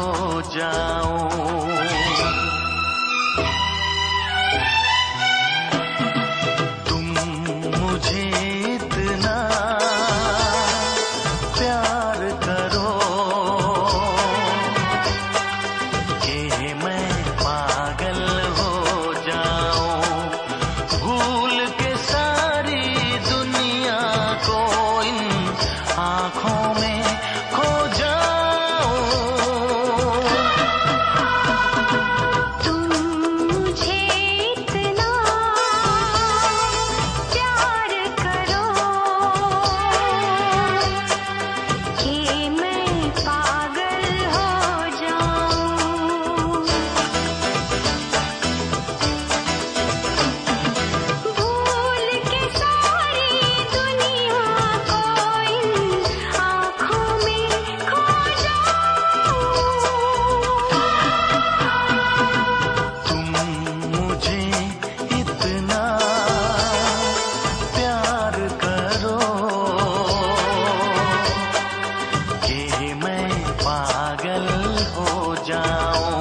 जाऊं। तुम मुझे इतना प्यार करो कि मैं पागल हो जाऊं, भूल के सारी दुनिया को इन आँखों में खो जाऊं। तुम मुझे इतना प्यार करो कि मैं पागल हो जाऊं, भूल के सारी दुनिया को इन आँखों में खो जाऊं। तुम मुझे इतना प्यार करो कि मैं पागल हो जाऊं।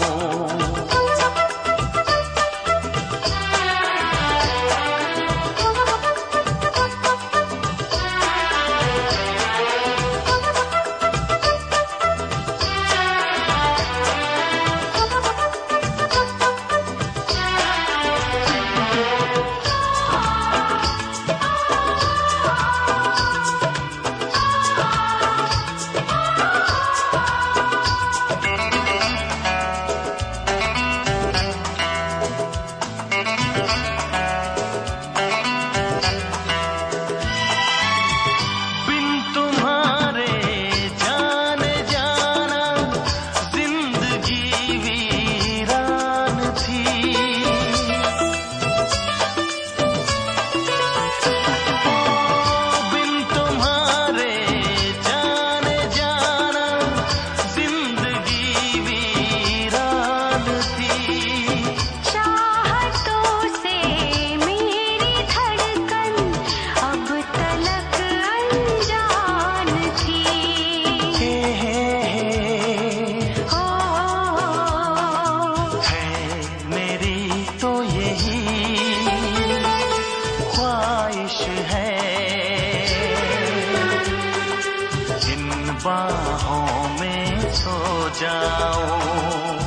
बिन तुम्हारे जाने जाना जिंदगी वीरान थी। बिन तुम्हारे जाने जाना जिंदगी वीरान थी। चाहतों से मेरी धड़कन अब तलक अनजान थी। हो है मेरी तो यही ख्वाहिश है, इन बाहों में सो जाऊं।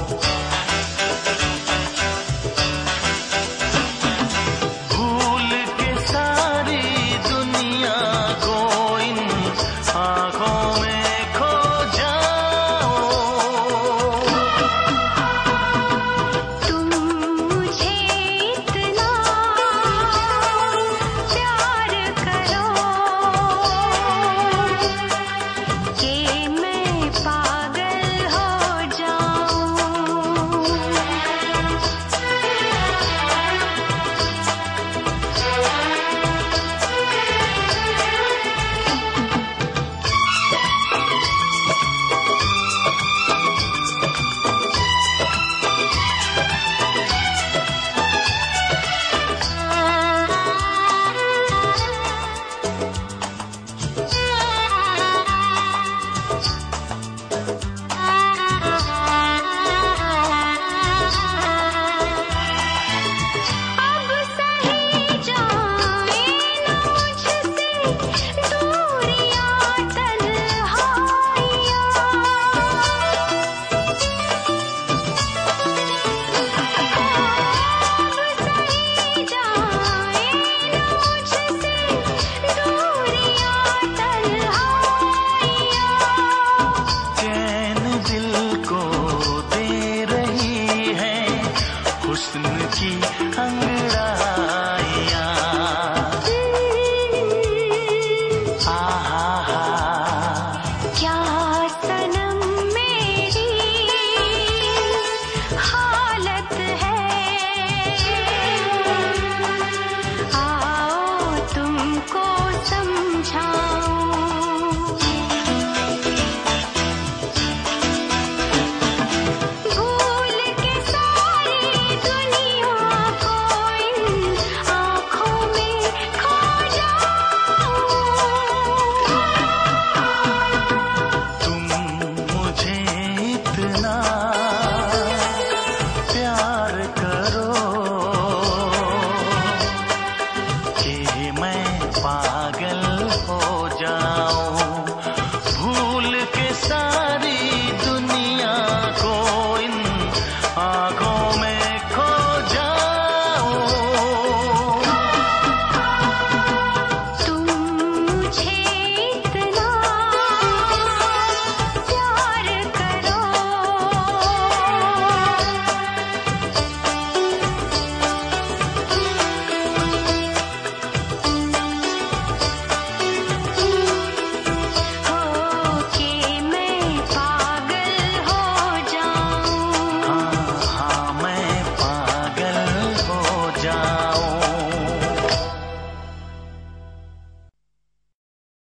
भूल के सारी दुनिया को इन आँखों में खो जाऊं। तुम मुझे इतना प्यार करो कि मैं पागल हो जाऊं। अब सही जाए न मुझसे दूरियां तन्हाइयां, अब सही जाए न मुझसे दूरियां तन्हाइयां। चैन दिल को